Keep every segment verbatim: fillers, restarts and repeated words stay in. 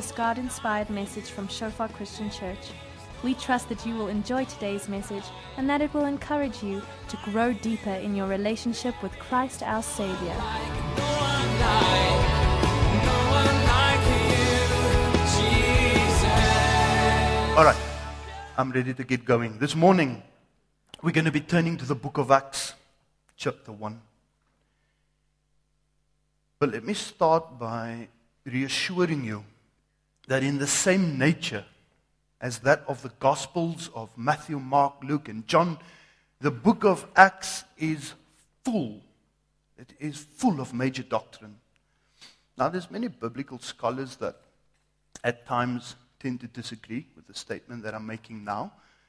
this God-inspired message from Shofar Christian Church. We trust that you will enjoy today's message and that it will encourage you to grow deeper in your relationship with Christ our Savior. All right, I'm ready to get going. This morning, we're going to be turning to the book of Acts, chapter one. But let me start by reassuring you that in the same nature as that of the Gospels of Matthew, Mark, Luke, and John, the book of Acts is full. It is full of major doctrine. Now, there's many biblical scholars that at times tend to disagree with the statement that I'm making now.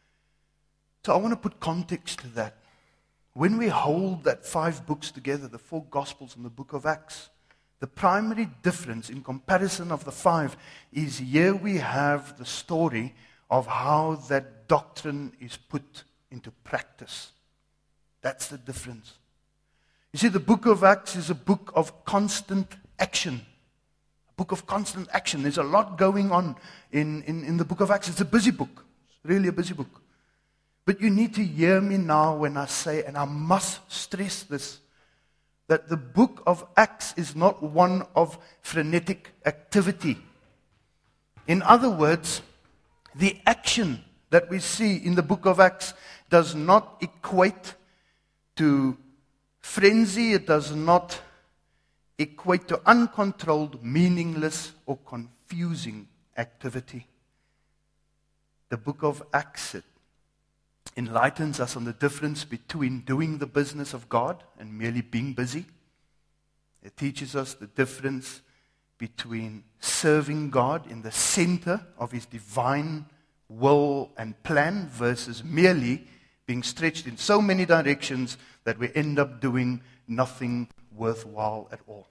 So I want to put context to that. When we hold that five books together, the four Gospels and the book of Acts, the primary difference in comparison of the five is here we have the story of how that doctrine is put into practice. That's the difference. You see, the book of Acts is a book of constant action. A book of constant action. There's a lot going on in, in, in the book of Acts. It's a busy book. It's really a busy book. But you need to hear me now when I say, and I must stress this, that the book of Acts is not one of frenetic activity. In other words, the action that we see in the book of Acts does not equate to frenzy. It does not equate to uncontrolled, meaningless, or confusing activity. The book of Acts enlightens us on the difference between doing the business of God and merely being busy. It teaches us the difference between serving God in the center of His divine will and plan versus merely being stretched in so many directions that we end up doing nothing worthwhile at all.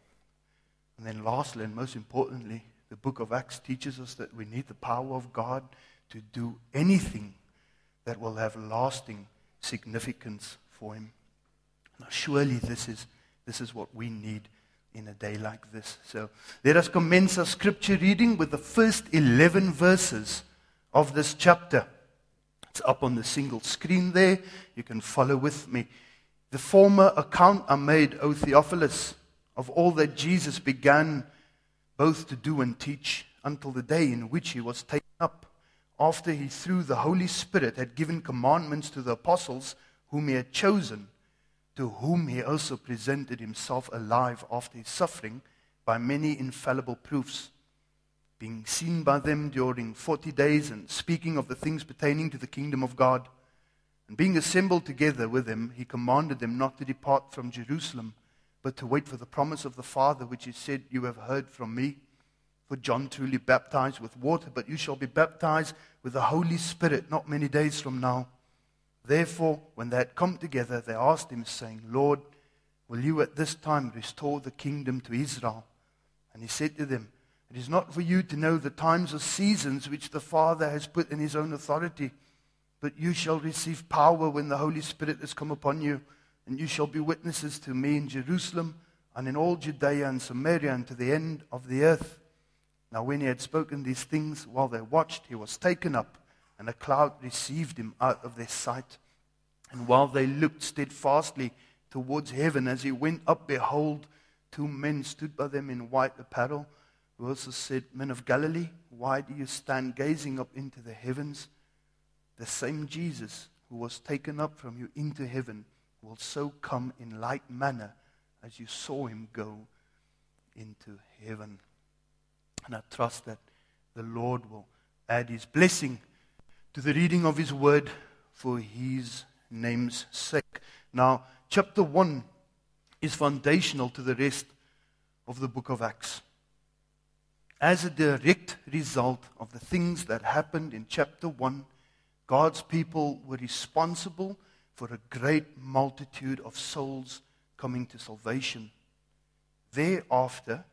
And then lastly, and most importantly, the book of Acts teaches us that we need the power of God to do anything that will have lasting significance for Him. Now, surely this is this is what we need in a day like this. So let us commence our scripture reading with the first eleven verses of this chapter. It's up on the single screen there. You can follow with me. The former account I made, O Theophilus, of all that Jesus began both to do and teach until the day in which He was taken up, after He, through the Holy Spirit, had given commandments to the apostles whom He had chosen, to whom He also presented Himself alive after His suffering by many infallible proofs, being seen by them during forty days and speaking of the things pertaining to the kingdom of God. And being assembled together with them, He commanded them not to depart from Jerusalem, but to wait for the promise of the Father, which He said, "You have heard from me. For John truly baptized with water, but you shall be baptized with the Holy Spirit not many days from now." Therefore, when they had come together, they asked Him, saying, "Lord, will you at this time restore the kingdom to Israel?" And He said to them, "It is not for you to know the times or seasons which the Father has put in His own authority, but you shall receive power when the Holy Spirit has come upon you, and you shall be witnesses to me in Jerusalem and in all Judea and Samaria and to the end of the earth." Now when He had spoken these things, while they watched, He was taken up, and a cloud received Him out of their sight. And while they looked steadfastly towards heaven as He went up, behold, two men stood by them in white apparel, who also said, "Men of Galilee, why do you stand gazing up into the heavens? The same Jesus who was taken up from you into heaven will so come in like manner as you saw Him go into heaven." And I trust that the Lord will add His blessing to the reading of His word for His name's sake. Now, chapter one is foundational to the rest of the book of Acts. As a direct result of the things that happened in chapter one, God's people were responsible for a great multitude of souls coming to salvation. Thereafter,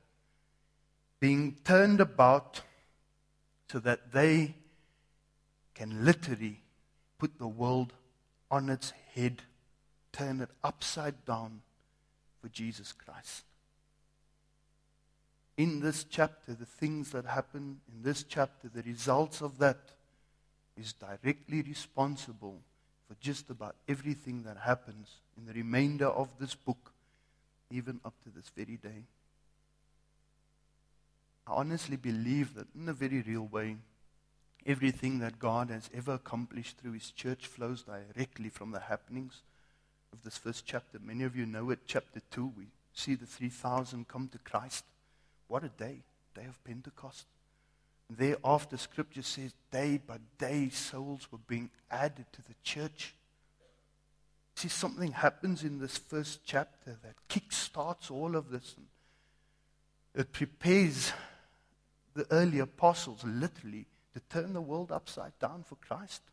being turned about so that they can literally put the world on its head, turn it upside down for Jesus Christ. in this chapter, the things that happen in this chapter, the results of that is directly responsible for just about everything that happens in the remainder of this book, even up to this very day. I honestly believe that in a very real way, everything that God has ever accomplished through His church flows directly from the happenings of this first chapter. Many of you know it, chapter two, we see the three thousand come to Christ. What a day, day of Pentecost. And thereafter, Scripture says, day by day, souls were being added to the church. See, something happens in this first chapter that kickstarts all of this. And it prepares the early apostles, literally, to turn the world upside down for Christ.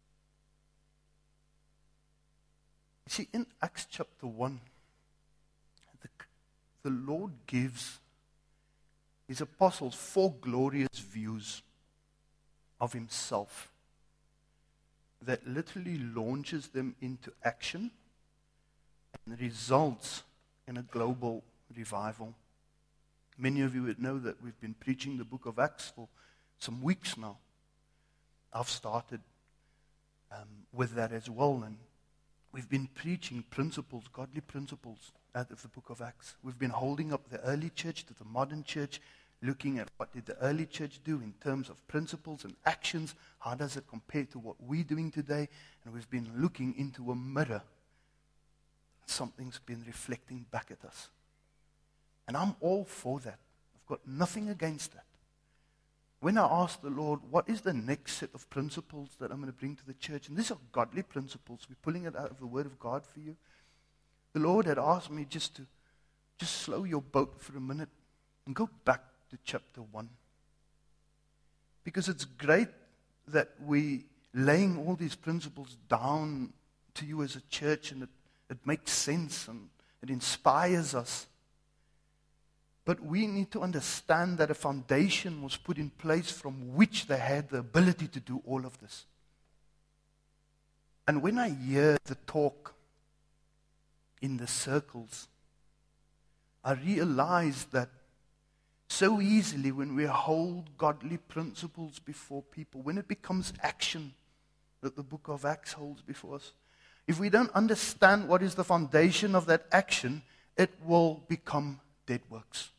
You see, in Acts chapter one, the, the Lord gives His apostles four glorious views of Himself that literally launches them into action and results in a global revival. Many of you would know that we've been preaching the book of Acts for some weeks now. I've started um, with that as well, and we've been preaching principles, godly principles out of the book of Acts. We've been holding up the early church to the modern church, looking at what did the early church do in terms of principles and actions, how does it compare to what we're doing today, and we've been looking into a mirror. Something's been reflecting back at us. And I'm all for that. I've got nothing against that. When I asked the Lord, what is the next set of principles that I'm going to bring to the church? And these are godly principles. We're pulling it out of the Word of God for you. The Lord had asked me just to just slow your boat for a minute and go back to chapter one. Because it's great that we laying all these principles down to you as a church, and it, it makes sense and it inspires us. But we need to understand that a foundation was put in place from which they had the ability to do all of this. And when I hear the talk in the circles, I realize that so easily when we hold godly principles before people, when it becomes action that the book of Acts holds before us, if we don't understand what is the foundation of that action, it will become dead works.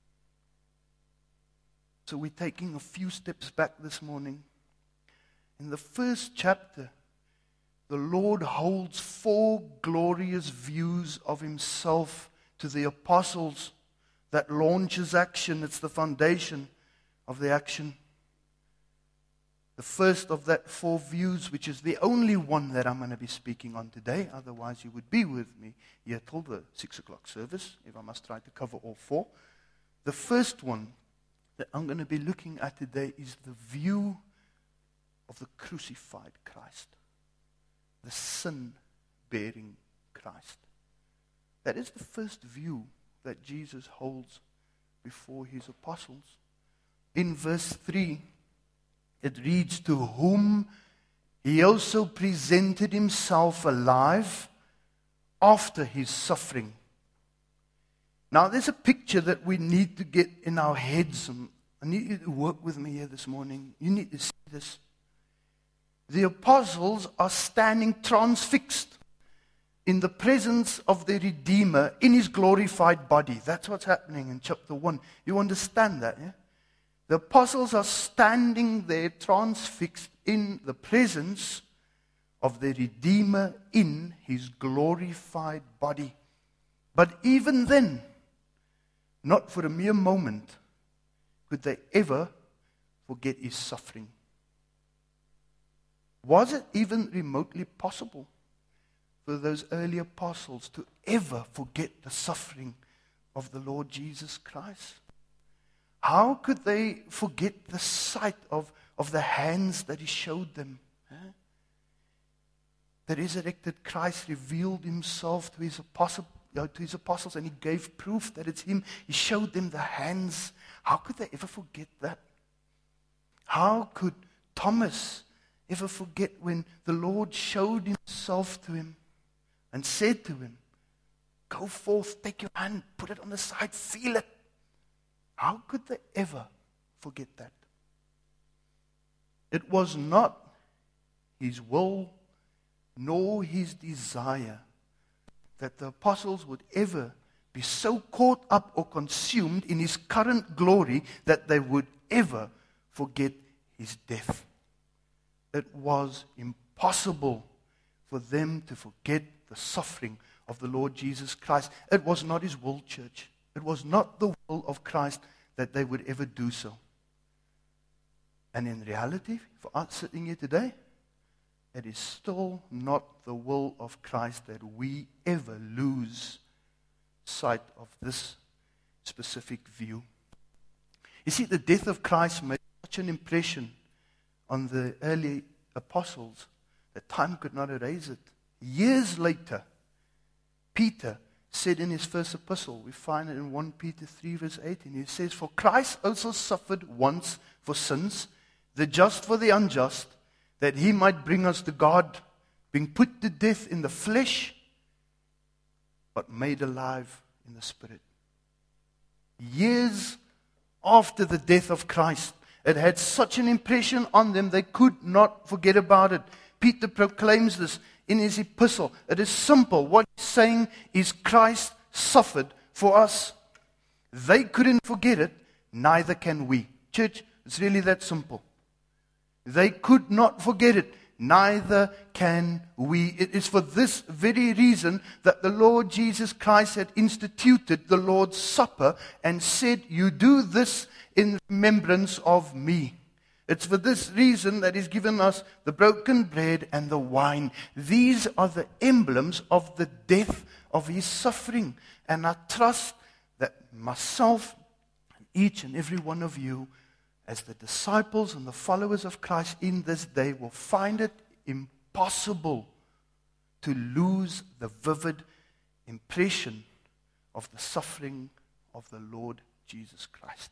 So we're taking a few steps back this morning. In the first chapter, the Lord holds four glorious views of Himself to the apostles that launches action. It's the foundation of the action. The first of that four views, which is the only one that I'm going to be speaking on today, otherwise you would be with me here till the six o'clock service, if I must try to cover all four. The first one that I'm going to be looking at today is the view of the crucified Christ, the sin-bearing Christ. That is the first view that Jesus holds before His apostles. In verse three, it reads, to whom He also presented Himself alive after His suffering. Now there's a picture that we need to get in our heads, and I need you to work with me here this morning. You need to see this. The apostles are standing transfixed in the presence of the Redeemer in His glorified body. That's what's happening in chapter one. You understand that, yeah? The apostles are standing there transfixed in the presence of the Redeemer in His glorified body. But even then, not for a mere moment, could they ever forget His suffering. Was it even remotely possible for those early apostles to ever forget the suffering of the Lord Jesus Christ? How could they forget the sight of, of the hands that He showed them? Huh? The resurrected Christ revealed Himself to His apostle, uh, to His apostles, and He gave proof that it's Him. He showed them the hands. How could they ever forget that? How could Thomas ever forget when the Lord showed Himself to him and said to him, go forth, take your hand, put it on the side, feel it. How could they ever forget that? It was not his will nor his desire that the apostles would ever be so caught up or consumed in his current glory that they would ever forget his death. It was impossible for them to forget the suffering of the Lord Jesus Christ. It was not his will, church. It was not the will of Christ that they would ever do so. And in reality, for us sitting here today, it is still not the will of Christ that we ever lose sight of this specific view. You see, the death of Christ made such an impression on the early apostles that time could not erase it. Years later, Peter said in his first epistle, we find it in First Peter three verse eighteen, he says, "For Christ also suffered once for sins, the just for the unjust, that he might bring us to God, being put to death in the flesh, but made alive in the spirit." Years after the death of Christ, it had such an impression on them, they could not forget about it. Peter proclaims this in his epistle. It is simple. What he's saying is Christ suffered for us. They couldn't forget it, neither can we. Church, it's really that simple. They could not forget it, neither can we. It is for this very reason that the Lord Jesus Christ had instituted the Lord's Supper and said, "You do this in remembrance of me." It's for this reason that he's given us the broken bread and the wine. These are the emblems of the death of his suffering. And I trust that myself and each and every one of you, as the disciples and the followers of Christ in this day, will find it impossible to lose the vivid impression of the suffering of the Lord Jesus Christ.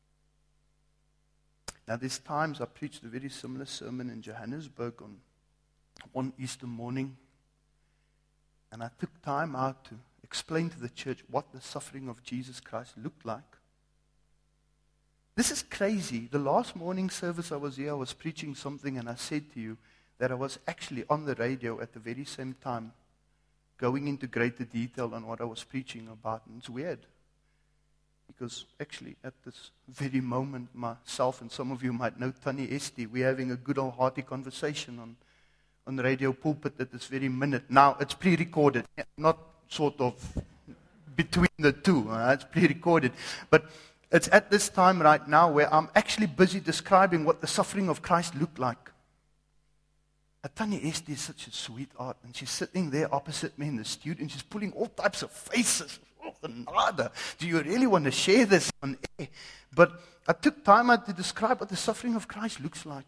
Now, there's times I preached a very similar sermon in Johannesburg on one Easter morning, and I took time out to explain to the church what the suffering of Jesus Christ looked like. This is crazy. The last morning service I was here, I was preaching something, and I said to you that I was actually on the radio at the very same time, going into greater detail on what I was preaching about. And it's weird, because actually at this very moment, myself and some of you might know Tani Esti, we're having a good old hearty conversation on, on the radio pulpit at this very minute. Now, it's pre-recorded, not sort of between the two. Uh, it's pre-recorded. But it's at this time right now where I'm actually busy describing what the suffering of Christ looked like. Tani Esti is such a sweetheart, and she's sitting there opposite me in the studio, and she's pulling all types of faces. Oh, nada. Do you really want to share this on air? But I took time out to describe what the suffering of Christ looks like.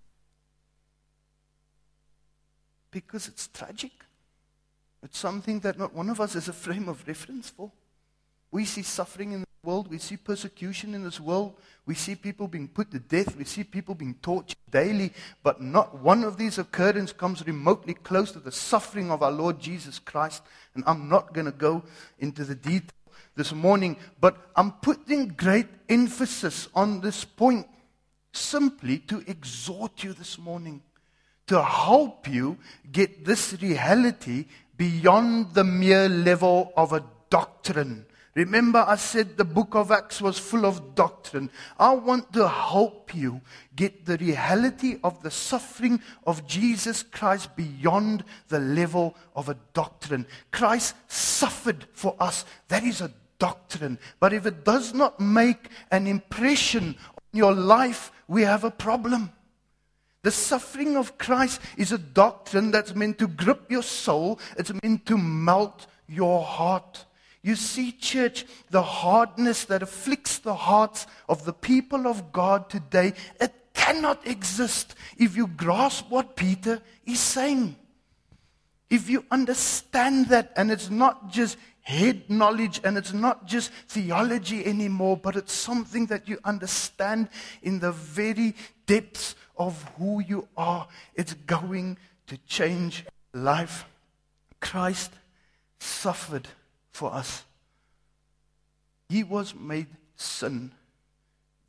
Because it's tragic. It's something that not one of us is a frame of reference for. We see suffering in the world. We see persecution in this world. We see people being put to death. We see people being tortured daily. But not one of these occurrences comes remotely close to the suffering of our Lord Jesus Christ. And I'm not going to go into the detail this morning, but I'm putting great emphasis on this point simply to exhort you this morning, to help you get this reality beyond the mere level of a doctrine. Remember, I said the book of Acts was full of doctrine. I want to help you get the reality of the suffering of Jesus Christ beyond the level of a doctrine. Christ suffered for us. That is a doctrine. But if it does not make an impression on your life, we have a problem. The suffering of Christ is a doctrine that's meant to grip your soul. It's meant to melt your heart. You see, church, the hardness that afflicts the hearts of the people of God today, it cannot exist if you grasp what Peter is saying. If you understand that, and it's not just head knowledge, and it's not just theology anymore, but it's something that you understand in the very depths of who you are, it's going to change life. Christ suffered for us. He was made sin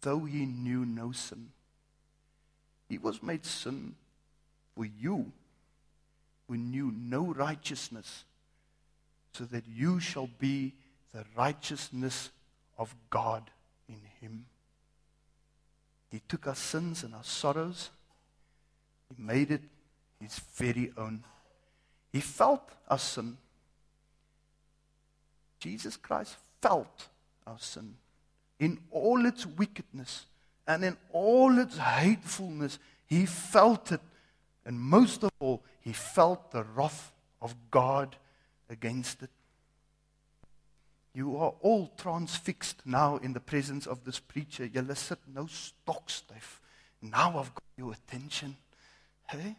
though he knew no sin. He was made sin for you, who knew no righteousness, so that you shall be the righteousness of God in him. He took our sins and our sorrows. He made it his very own. He felt our sin. Jesus Christ felt our sin in all its wickedness and in all its hatefulness. He felt it. And most of all, he felt the wrath of God against it. You are all transfixed now in the presence of this preacher. Julle sit nou stokstyf. Now I've got your attention. Hey?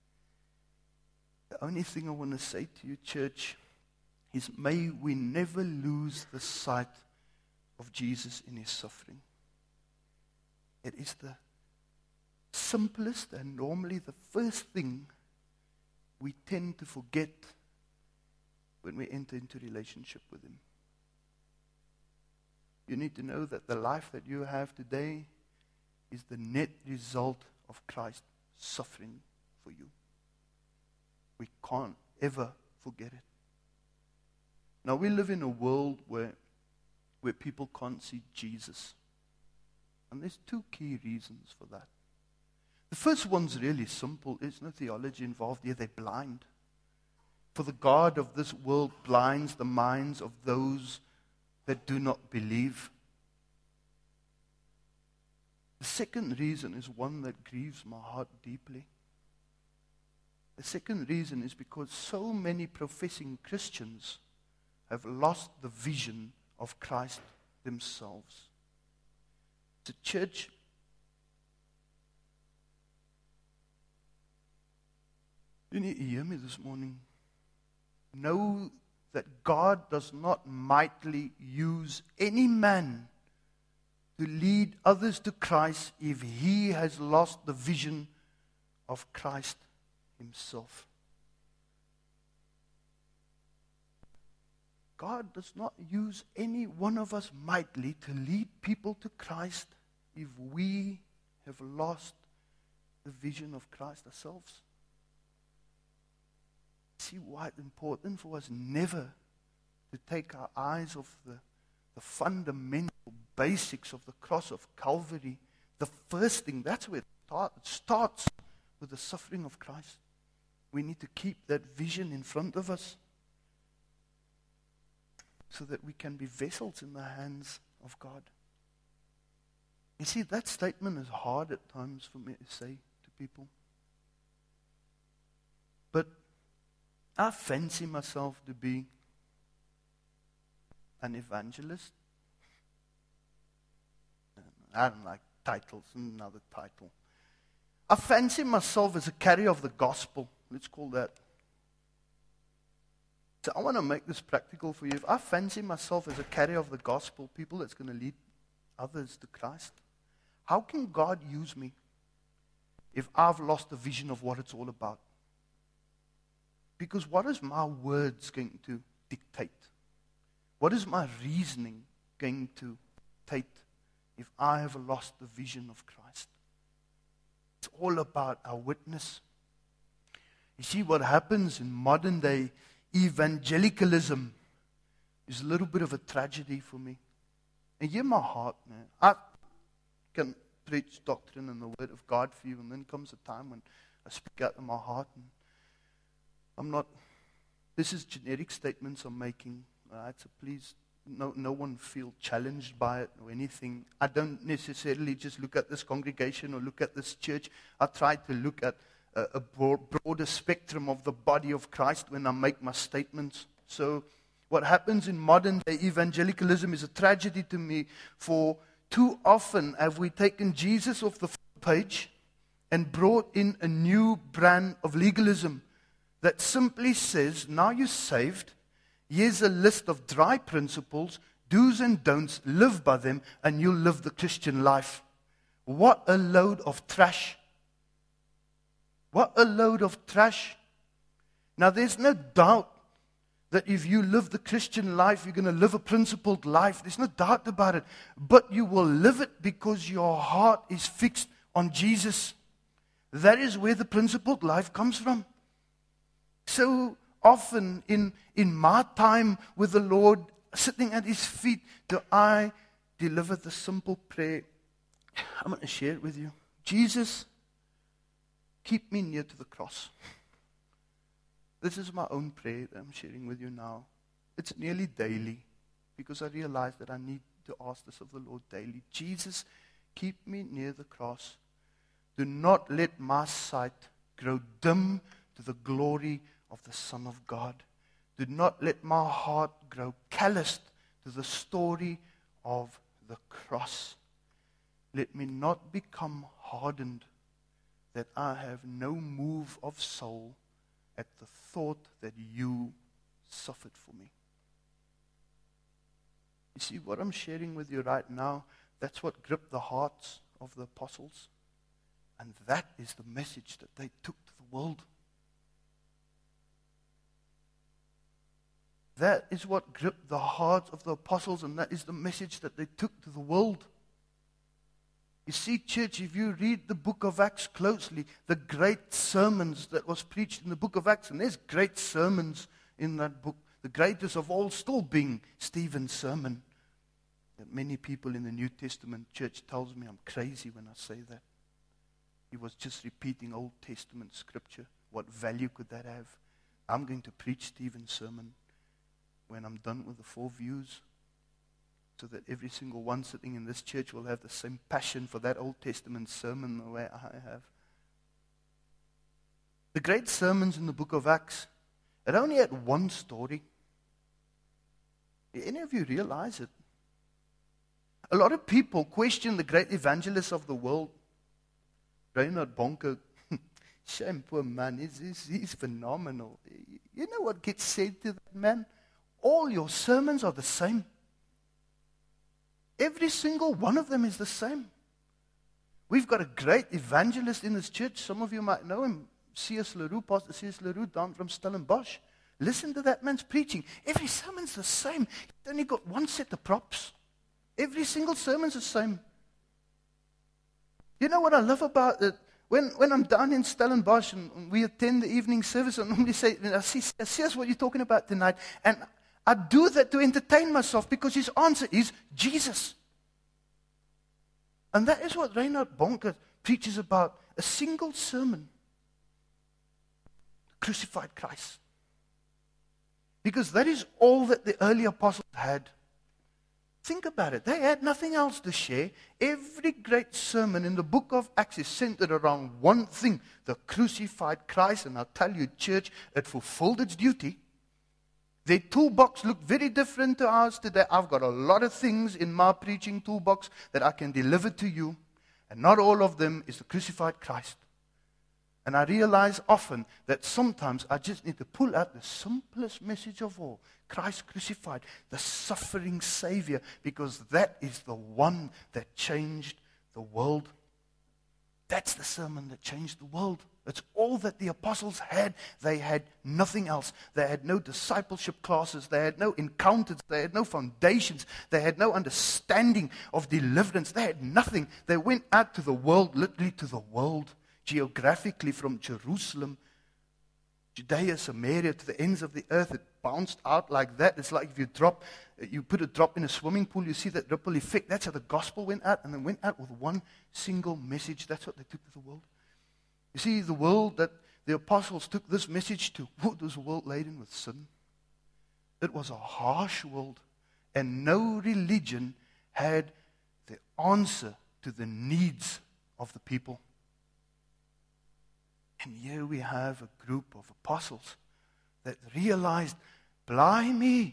The only thing I want to say to you, church, is may we never lose the sight of Jesus in his suffering. It is the simplest and normally the first thing we tend to forget when we enter into relationship with him. You need to know that the life that you have today is the net result of Christ suffering for you. We can't ever forget it. Now we live in a world where, where people can't see Jesus. And there's two key reasons for that. The first one's really simple. There's no theology involved here. They're blind. For the God of this world blinds the minds of those that do not believe. The second reason is one that grieves my heart deeply. The second reason is because so many professing Christians have lost the vision of Christ themselves. The church, you need to hear me this morning. Know that God does not mightily use any man to lead others to Christ if he has lost the vision of Christ himself. God does not use any one of us mightily to lead people to Christ if we have lost the vision of Christ ourselves. See why it's important for us never to take our eyes off the, the fundamental basics of the cross of Calvary. The first thing, that's where it, start, it starts with the suffering of Christ. We need to keep that vision in front of us so that we can be vessels in the hands of God. You see, that statement is hard at times for me to say to people. But I fancy myself to be an evangelist. I don't like titles, another title. I fancy myself as a carrier of the gospel. Let's call that. So I want to make this practical for you. If I fancy myself as a carrier of the gospel, people that's going to lead others to Christ, how can God use me if I've lost the vision of what it's all about? Because what is my words going to dictate? What is my reasoning going to dictate if I have lost the vision of Christ? It's all about our witness. You see, what happens in modern day evangelicalism is a little bit of a tragedy for me. And hear my heart, man. I can preach doctrine and the word of God for you, and then comes a time when I speak out of my heart. And I'm not, this is generic statements I'm making, right? So please, no, no one feel challenged by it or anything. I don't necessarily just look at this congregation or look at this church. I try to look at a, a broader spectrum of the body of Christ when I make my statements. So what happens in modern day evangelicalism is a tragedy to me, for too often have we taken Jesus off the page and brought in a new brand of legalism that simply says, now you're saved, here's a list of dry principles, do's and don'ts, live by them, and you'll live the Christian life. What a load of trash. What a load of trash. Now there's no doubt that if you live the Christian life, you're going to live a principled life. There's no doubt about it. But you will live it because your heart is fixed on Jesus. That is where the principled life comes from. So often in, in my time with the Lord, sitting at His feet, do I deliver the simple prayer. I'm going to share it with you. Jesus, keep me near to the cross. This is my own prayer that I'm sharing with you now. It's nearly daily because I realize that I need to ask this of the Lord daily. Jesus, keep me near the cross. Do not let my sight grow dim to the glory of the Son of God. Do not let my heart grow calloused to the story of the cross. Let me not become hardened that I have no move of soul at the thought that you suffered for me. You see, what I'm sharing with you right now, that's what gripped the hearts of the apostles. And that is the message that they took to the world. That is what gripped the hearts of the apostles, and that is the message that they took to the world. You see, church, if you read the book of Acts closely, the great sermons that was preached in the book of Acts, and there's great sermons in that book, the greatest of all still being Stephen's sermon. That many people in the New Testament church tells me I'm crazy when I say that. He was just repeating Old Testament scripture. What value could that have? I'm going to preach Stephen's sermon when I'm done with the four views, so that every single one sitting in this church will have the same passion for that Old Testament sermon the way I have. The great sermons in the book of Acts, it only had one story. Any of you realize it? A lot of people question the great evangelists of the world. Reinhard Bonnke, shame, poor man, he's, he's, he's phenomenal. You know what gets said to that man? All your sermons are the same. Every single one of them is the same. We've got a great evangelist in this church. Some of you might know him, C S LaRue, Pastor C S LaRue, down from Stellenbosch. Listen to that man's preaching. Every sermon's the same. He's only got one set of props. Every single sermon's the same. You know what I love about it? When, when I'm down in Stellenbosch and we attend the evening service, I normally say, I see, C S, what you're talking about tonight. And I do that to entertain myself because his answer is Jesus. And that is what Reinhard Bonnke preaches about. A single sermon. Crucified Christ. Because that is all that the early apostles had. Think about it. They had nothing else to share. Every great sermon in the book of Acts is centered around one thing. The crucified Christ. And I'll tell you, church, it fulfilled its duty. Their toolbox looked very different to ours today. I've got a lot of things in my preaching toolbox that I can deliver to you. And not all of them is the crucified Christ. And I realize often that sometimes I just need to pull out the simplest message of all. Christ crucified, the suffering Savior. Because that is the one that changed the world. That's the sermon that changed the world. It's all that the apostles had. They had nothing else. They had no discipleship classes. They had no encounters. They had no foundations. They had no understanding of deliverance. They had nothing. They went out to the world, literally to the world, geographically from Jerusalem, Judea, Samaria, to the ends of the earth. It bounced out like that. It's like if you drop, you put a drop in a swimming pool, you see that ripple effect. That's how the gospel went out, and they went out with one single message. That's what they took to the world. You see, the world that the apostles took this message to, what was a world laden with sin? It was a harsh world, and no religion had the answer to the needs of the people. And here we have a group of apostles that realized, blimey,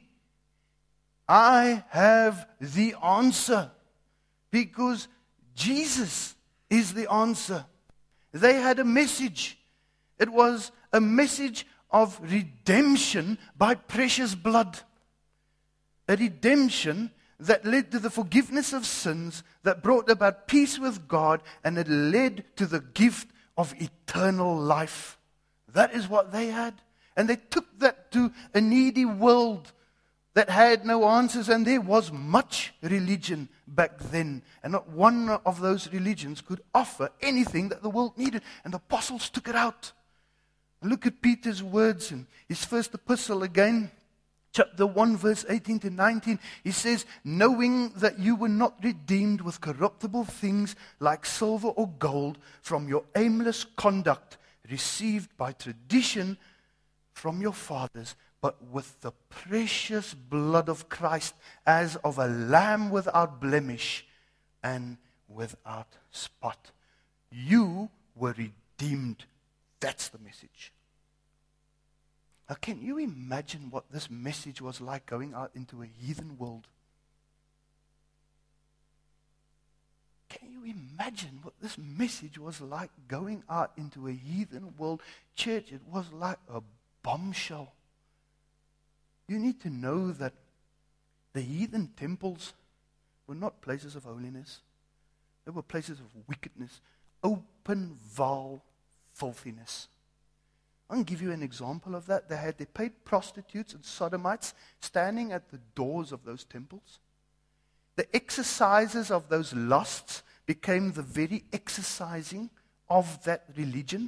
I have the answer, because Jesus is the answer. They had a message. It was a message of redemption by precious blood. A redemption that led to the forgiveness of sins, that brought about peace with God, and it led to the gift of eternal life. That is what they had. And they took that to a needy world that had no answers, and there was much religion back then. And not one of those religions could offer anything that the world needed. And the apostles took it out. And look at Peter's words in his first epistle again, chapter one, verse eighteen to nineteen. He says, knowing that you were not redeemed with corruptible things like silver or gold from your aimless conduct received by tradition from your fathers, but with the precious blood of Christ, as of a lamb without blemish and without spot. You were redeemed. That's the message. Now, can you imagine what this message was like going out into a heathen world? Can you imagine what this message was like going out into a heathen world? Church, it was like a bombshell. You need to know that the heathen temples were not places of holiness. They were places of wickedness, open, vile filthiness. I'll give you an example of that. They had they paid prostitutes and sodomites standing at the doors of those temples. The exercises of those lusts became the very exercising of that religion.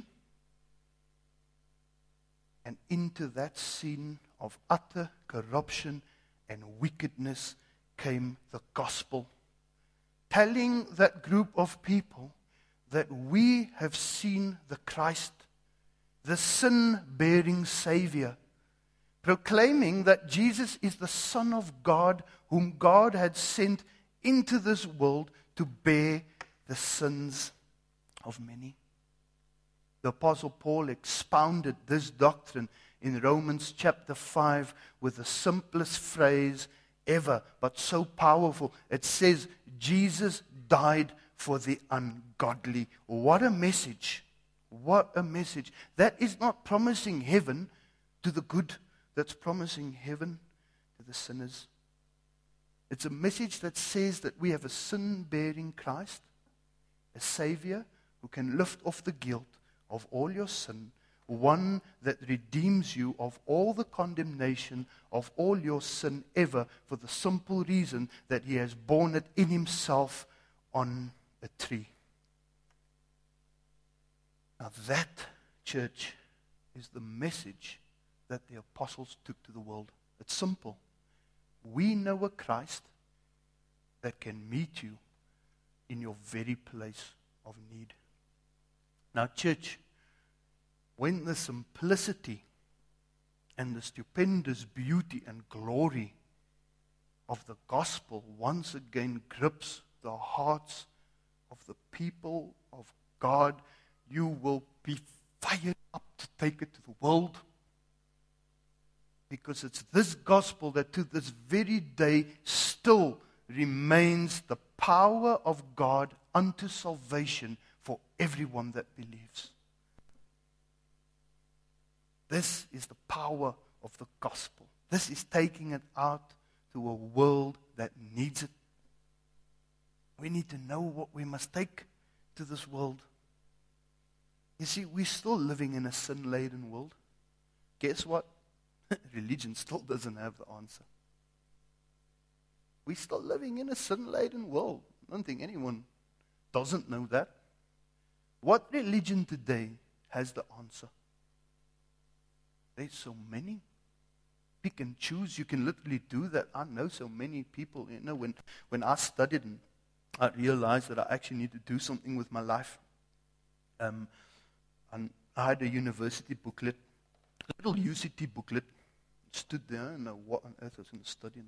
And into that scene of utter corruption and wickedness came the gospel, telling that group of people that we have seen the Christ, the sin-bearing Savior, proclaiming that Jesus is the Son of God, whom God had sent into this world to bear the sins of many. The Apostle Paul expounded this doctrine in Romans chapter five with the simplest phrase ever, but so powerful. It says, Jesus died for the ungodly. What a message. What a message. That is not promising heaven to the good. That's promising heaven to the sinners. It's a message that says that we have a sin-bearing Christ, a Savior who can lift off the guilt of all your sin, one that redeems you of all the condemnation of all your sin ever, for the simple reason that He has borne it in Himself on a tree. Now that, church, is the message that the apostles took to the world. It's simple. We know a Christ that can meet you in your very place of need. Now, church, when the simplicity and the stupendous beauty and glory of the gospel once again grips the hearts of the people of God, you will be fired up to take it to the world. Because it's this gospel that to this very day still remains the power of God unto salvation for everyone that believes. This is the power of the gospel. This is taking it out to a world that needs it. We need to know what we must take to this world. You see, we're still living in a sin-laden world. Guess what? Religion still doesn't have the answer. We're still living in a sin-laden world. I don't think anyone doesn't know that. What religion today has the answer? There's so many. Pick and choose. You can literally do that. I know so many people. You know, when, when I studied and I realized that I actually need to do something with my life. Um, and I had a university booklet, a little U C T booklet. Stood there and I, what on earth I was going to study.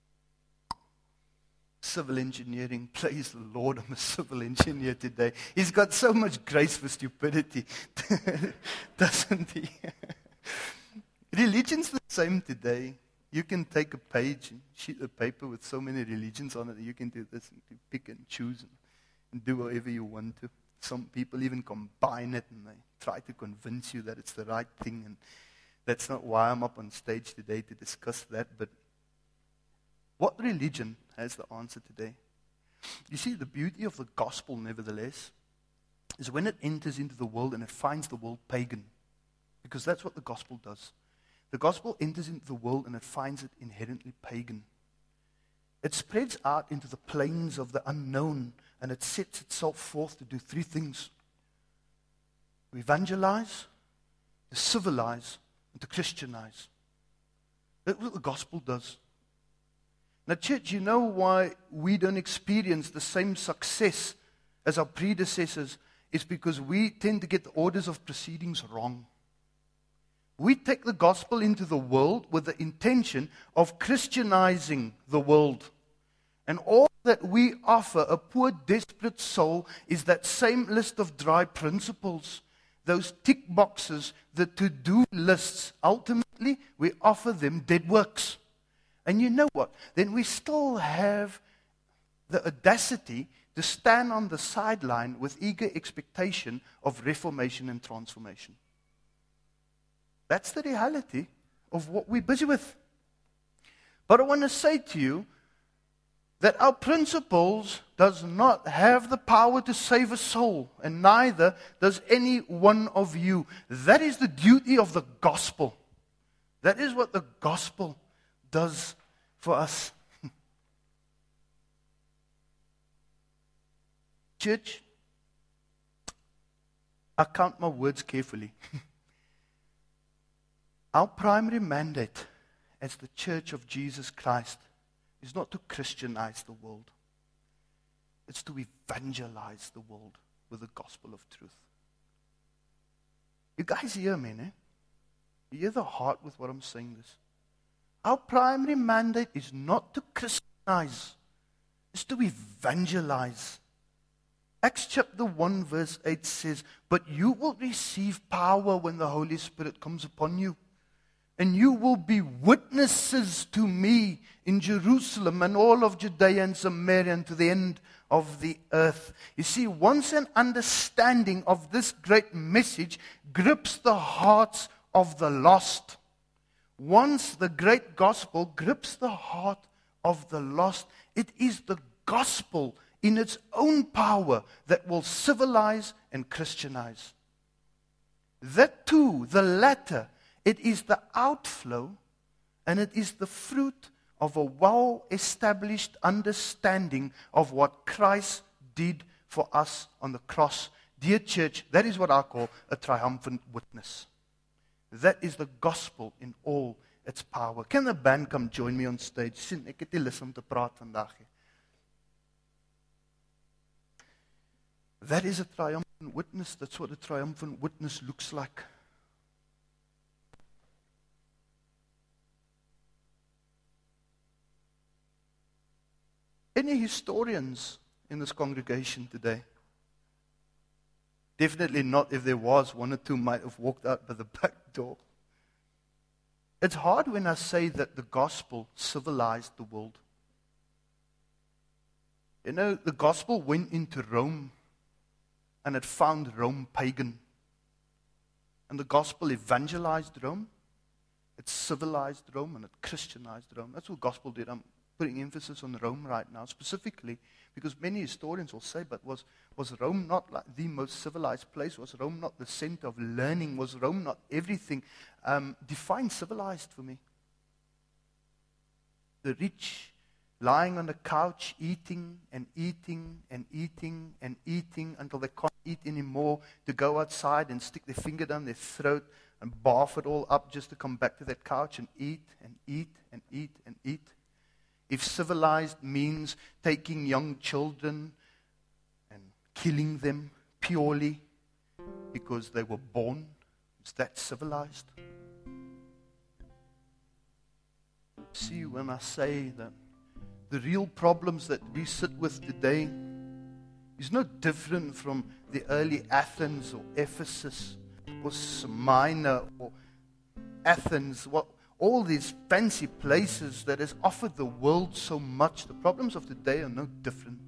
Civil engineering. Praise the Lord, I'm a civil engineer today. He's got so much grace for stupidity, doesn't he? Religion's the same today. You can take a page and sheet of paper with so many religions on it that you can do this and pick and choose and, and do whatever you want to. Some people even combine it and they try to convince you that it's the right thing, and that's not why I'm up on stage today to discuss that. But what religion has the answer today? You see, the beauty of the gospel, nevertheless, is when it enters into the world and it finds the world pagan. Because that's what the gospel does. The gospel enters into the world and it finds it inherently pagan. It spreads out into the plains of the unknown and it sets itself forth to do three things: to evangelize, to civilize, and to Christianize. That's what the gospel does. Now, church, you know why we don't experience the same success as our predecessors? It's because we tend to get the orders of proceedings wrong. We take the gospel into the world with the intention of Christianizing the world. And all that we offer a poor, desperate soul is that same list of dry principles, those tick boxes, the to-do lists. Ultimately, we offer them dead works. And you know what? Then we still have the audacity to stand on the sideline with eager expectation of reformation and transformation. That's the reality of what we're busy with. But I want to say to you that our principles does not have the power to save a soul, and neither does any one of you. That is the duty of the gospel. That is what the gospel does for us. Church, I count my words carefully. Our primary mandate as the Church of Jesus Christ is not to Christianize the world. It's to evangelize the world with the gospel of truth. You guys hear me, eh? You hear the heart with what I'm saying this? Our primary mandate is not to Christianize. It's to evangelize. Acts chapter one verse eight says, "But you will receive power when the Holy Spirit comes upon you. And you will be witnesses to me in Jerusalem and all of Judea and Samaria and to the end of the earth." You see, once an understanding of this great message grips the hearts of the lost, once the great gospel grips the heart of the lost, it is the gospel in its own power that will civilize and Christianize. That too, the latter, it is the outflow and it is the fruit of a well-established understanding of what Christ did for us on the cross. Dear church, that is what I call a triumphant witness. That is the gospel in all its power. Can the band come join me on stage? Sien, ek het nie lus om te praat vandag nie. That is a triumphant witness. That's what a triumphant witness looks like. Any historians in this congregation today? Definitely not. If there was, one or two might have walked out by the back door. It's hard when I say that the gospel civilized the world. You know, the gospel went into Rome and it found Rome pagan. And the gospel evangelized Rome. It civilized Rome and it Christianized Rome. That's what the gospel did. I'm putting emphasis on Rome right now, specifically because many historians will say, but was, was Rome not like the most civilized place? Was Rome not the center of learning? Was Rome not everything? Um, define civilized for me. The rich lying on the couch, eating and eating and eating and eating until they can't eat anymore, to go outside and stick their finger down their throat and barf it all up just to come back to that couch and eat and eat and eat and eat. If civilized means taking young children and killing them purely because they were born, is that civilized? See, when I say that the real problems that we sit with today is no different from the early Athens or Ephesus or Smyrna or Athens, what all these fancy places that has offered the world so much. The problems of today are no different.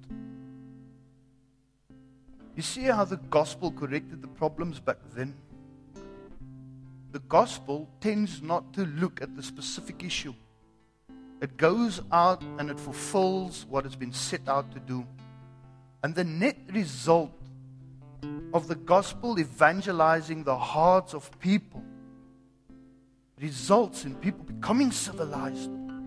You see how the gospel corrected the problems back then? The gospel tends not to look at the specific issue. It goes out and it fulfills what has been set out to do. And the net result of the gospel evangelizing the hearts of people results in people becoming civilized.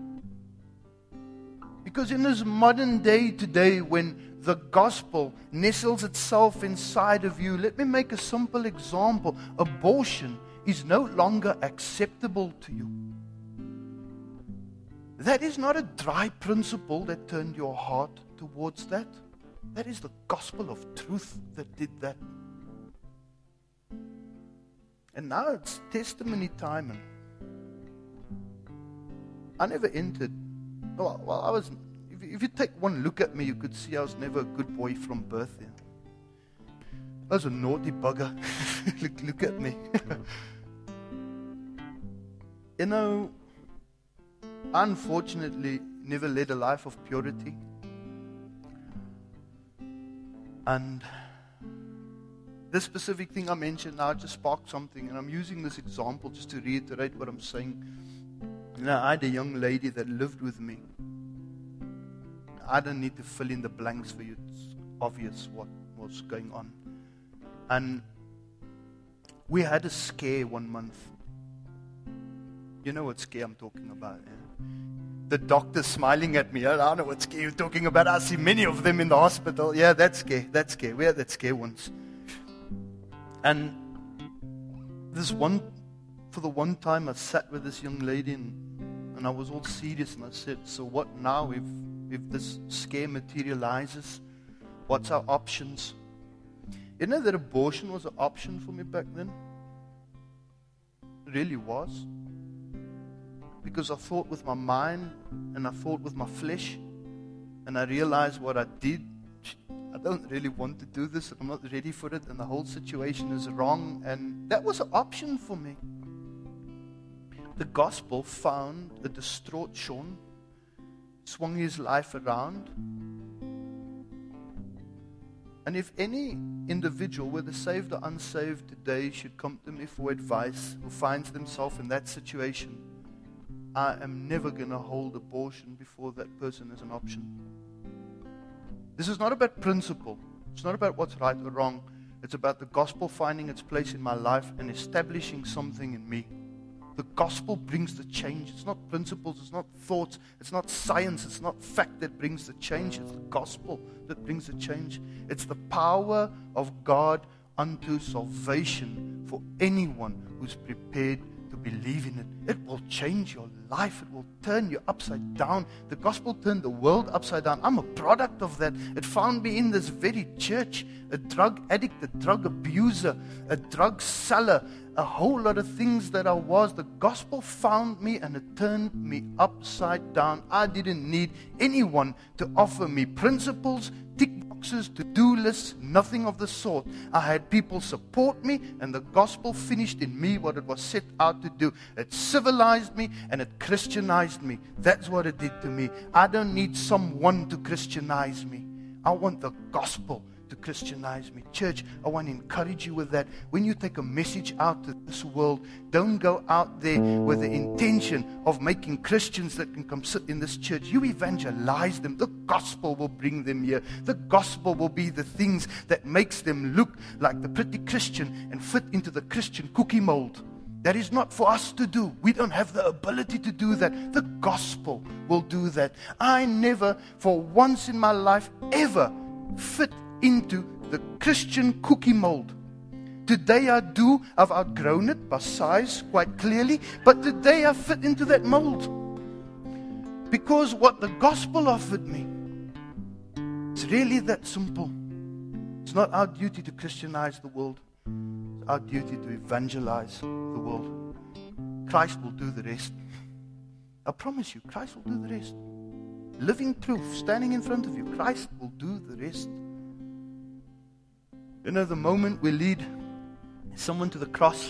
Because in this modern day today, when the gospel nestles itself inside of you, let me make a simple example. Abortion is no longer acceptable to you. That is not a dry principle that turned your heart towards that. That is the gospel of truth that did that. And now it's testimony time. And I never entered. Well, well I was. If, if you take one look at me, you could see I was never a good boy from birth. Yeah. I was a naughty bugger. look, look at me. You know, I unfortunately never led a life of purity. And this specific thing I mentioned now just sparked something, and I'm using this example just to reiterate what I'm saying. You know, I had a young lady that lived with me. I don't need to fill in the blanks for you. It's obvious what was going on. And we had a scare one month. You know what scare I'm talking about, yeah? The doctor's smiling at me. I don't know what scare you're talking about. I see many of them in the hospital. Yeah, that's scare. That's scare. We had that scare once. And this one, for the one time I sat with this young lady and, and I was all serious and I said, so what now if, if this scare materializes? What's our options? You know that abortion was an option for me back then? It really was. Because I thought with my mind and I thought with my flesh and I realized what I did. I don't really want to do this and I'm not ready for it and the whole situation is wrong, and that was an option for me. The gospel found a distraught Sean, swung his life around, and if any individual, whether saved or unsaved today, should come to me for advice, who finds themselves in that situation, I am never going to hold abortion before that person as an option. This is not about principle. It's not about what's right or wrong. It's about the gospel finding its place in my life and establishing something in me. The gospel brings the change. It's not principles. It's not thoughts. It's not science. It's not fact that brings the change. It's the gospel that brings the change. It's the power of God unto salvation for anyone who's prepared to believe in it. It will change your life. It will turn you upside down. The gospel turned the world upside down. I'm a product of that. It found me in this very church, a drug addict, a drug abuser, a drug seller, a whole lot of things that I was. The gospel found me and it turned me upside down. I didn't need anyone to offer me principles, tick boxes, to-do lists, nothing of the sort. I had people support me, and the gospel finished in me what it was set out to do. It civilized me and it Christianized me. That's what it did to me. I don't need someone to Christianize me. I want the gospel to Christianize me. Church, I want to encourage you with that. When you take a message out to this world, don't go out there with the intention of making Christians that can come sit in this church. You evangelize them. The gospel will bring them here. The gospel will be the things that makes them look like the pretty Christian and fit into the Christian cookie mold. That is not for us to do. We don't have the ability to do that. The gospel will do that. I never, for once in my life, ever fit into the Christian cookie mold. Today I do. I've outgrown it by size quite clearly, but today I fit into that mold because what the gospel offered me, it's really that simple. It's not our duty to Christianize the world. It's our duty to evangelize the world. Christ will do the rest. I promise you, Christ will do the rest. Living proof, standing in front of you, Christ will do the rest. You know, the moment we lead someone to the cross,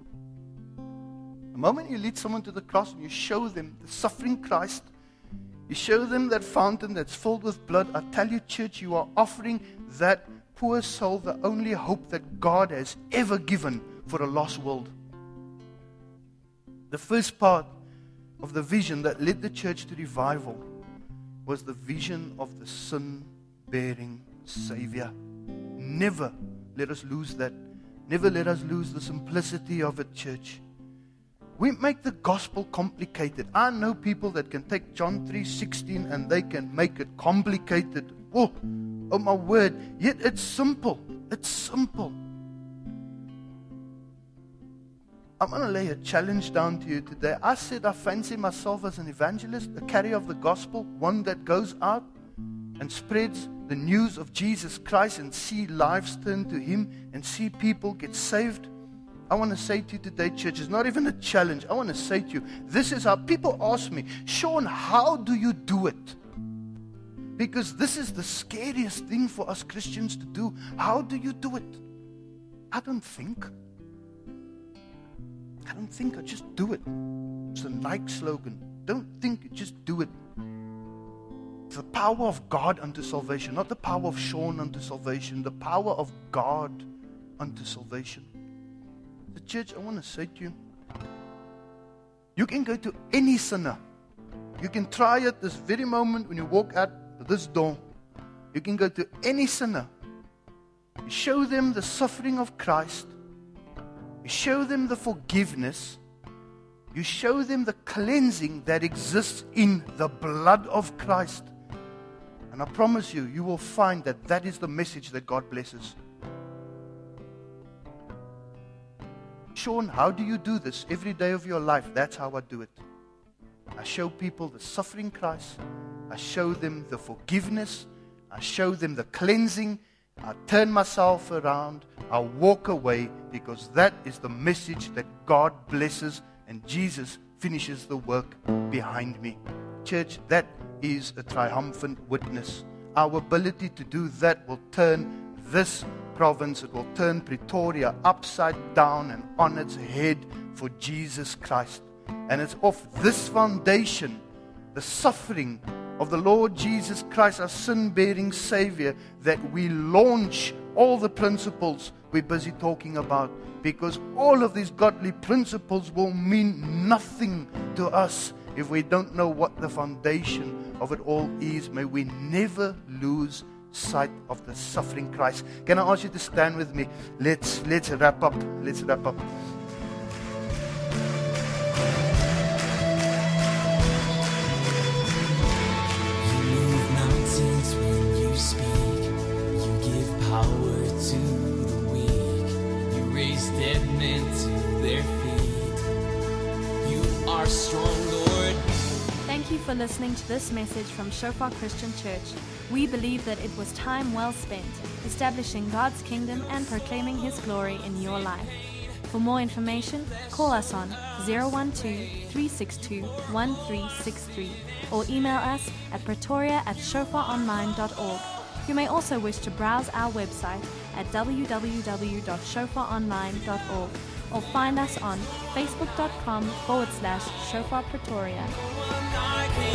the moment you lead someone to the cross and you show them the suffering Christ, you show them that fountain that's filled with blood, I tell you, church, you are offering that poor soul the only hope that God has ever given for a lost world. The first part of the vision that led the church to revival was the vision of the sin-bearing Savior. Never let us lose that. Never let us lose the simplicity of it, church. We make the gospel complicated. I know people that can take John three sixteen and they can make it complicated. Oh, oh my word. Yet it's simple. It's simple. I'm going to lay a challenge down to you today. I said I fancy myself as an evangelist, a carrier of the gospel, one that goes out and spreads the news of Jesus Christ and see lives turn to Him and see people get saved. I want to say to you today, church, it's not even a challenge. I want to say to you, this is how people ask me, Sean, how do you do it? Because this is the scariest thing for us Christians to do. How do you do it? I don't think. I don't think, I just do it. It's a Nike slogan. Don't think, just do it. It's the power of God unto salvation, not the power of Sean unto salvation, the power of God unto salvation. The church, I want to say to you, you can go to any sinner. You can try it this very moment when you walk out this door. You can go to any sinner. You show them the suffering of Christ. You show them the forgiveness. You show them the cleansing that exists in the blood of Christ. And I promise you, you will find that that is the message that God blesses. Sean, how do you do this every day of your life? That's how I do it. I show people the suffering Christ. I show them the forgiveness. I show them the cleansing. I turn myself around. I walk away because that is the message that God blesses and Jesus finishes the work behind me. Church, that is a triumphant witness. Our ability to do that will turn this province, it will turn Pretoria upside down and on its head for Jesus Christ. And it's off this foundation, the suffering of the Lord Jesus Christ, our sin-bearing Savior, that we launch all the principles we're busy talking about. Because all of these godly principles will mean nothing to us if we don't know what the foundation of it all is. May we never lose sight of the suffering Christ. Can I ask you to stand with me? Let's let's wrap up. Let's wrap up. Thank you for listening to this message from Shofar Christian Church. We believe that it was time well spent establishing God's kingdom and proclaiming His glory in your life. For more information, call us on zero one two, three six two, one three six three or email us at pretoria at shofar online dot org. You may also wish to browse our website at w w w dot shofar online dot org or find us on facebook dot com forward slash Shofar Pretoria.